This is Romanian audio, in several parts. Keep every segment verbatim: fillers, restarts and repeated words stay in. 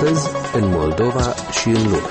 Astăzi, în Moldova și în lume.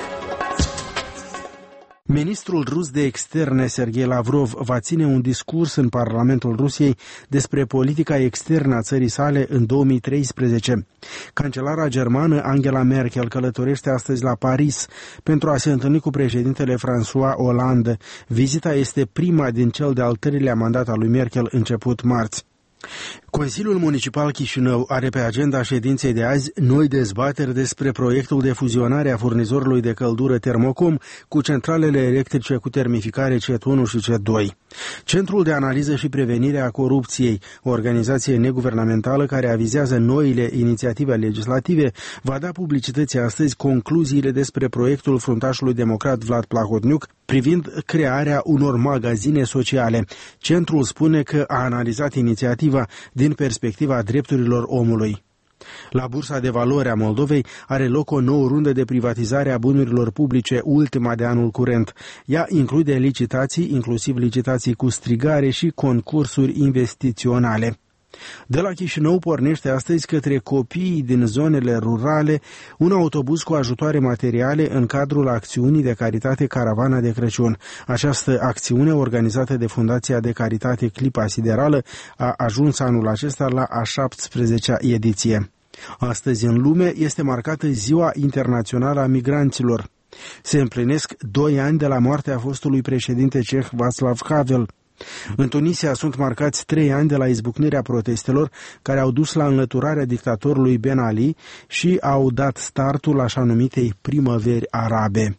Ministrul rus de externe, Sergei Lavrov, va ține un discurs în Parlamentul Rusiei despre politica externă a țării sale în două mii treisprezece. Cancelara germană Angela Merkel călătorește astăzi la Paris pentru a se întâlni cu președintele François Hollande. Vizita este prima din cel de-al treilea mandat al lui Merkel început marți. Consiliul Municipal Chișinău are pe agenda ședinței de azi noi dezbateri despre proiectul de fuzionare a furnizorului de căldură Termocom cu centralele electrice cu termificare C E T unu și C E T doi. Centrul de Analiză și Prevenire a Corupției, o organizație neguvernamentală care avizează noile inițiative legislative, va da publicității astăzi concluziile despre proiectul fruntașului democrat Vlad Plahotniuc privind crearea unor magazine sociale. Centrul spune că a analizat inițiativa din perspectiva drepturilor omului. La Bursa de Valori a Moldovei are loc o nouă rundă de privatizare a bunurilor publice, ultima de anul curent. Ea include licitații, inclusiv licitații cu strigare și concursuri investiționale. De la Chișinău pornește astăzi către copiii din zonele rurale un autobuz cu ajutoare materiale în cadrul acțiunii de caritate Caravana de Crăciun. Această acțiune, organizată de Fundația de Caritate Clipa Siderală, a ajuns anul acesta la a șaptesprezecea ediție. Astăzi în lume este marcată Ziua Internațională a Migranților. Se împlinesc doi ani de la moartea fostului președinte ceh Václav Havel. În Tunisia sunt marcați trei ani de la izbucnirea protestelor care au dus la înlăturarea dictatorului Ben Ali și au dat startul așa numitei primăveri arabe.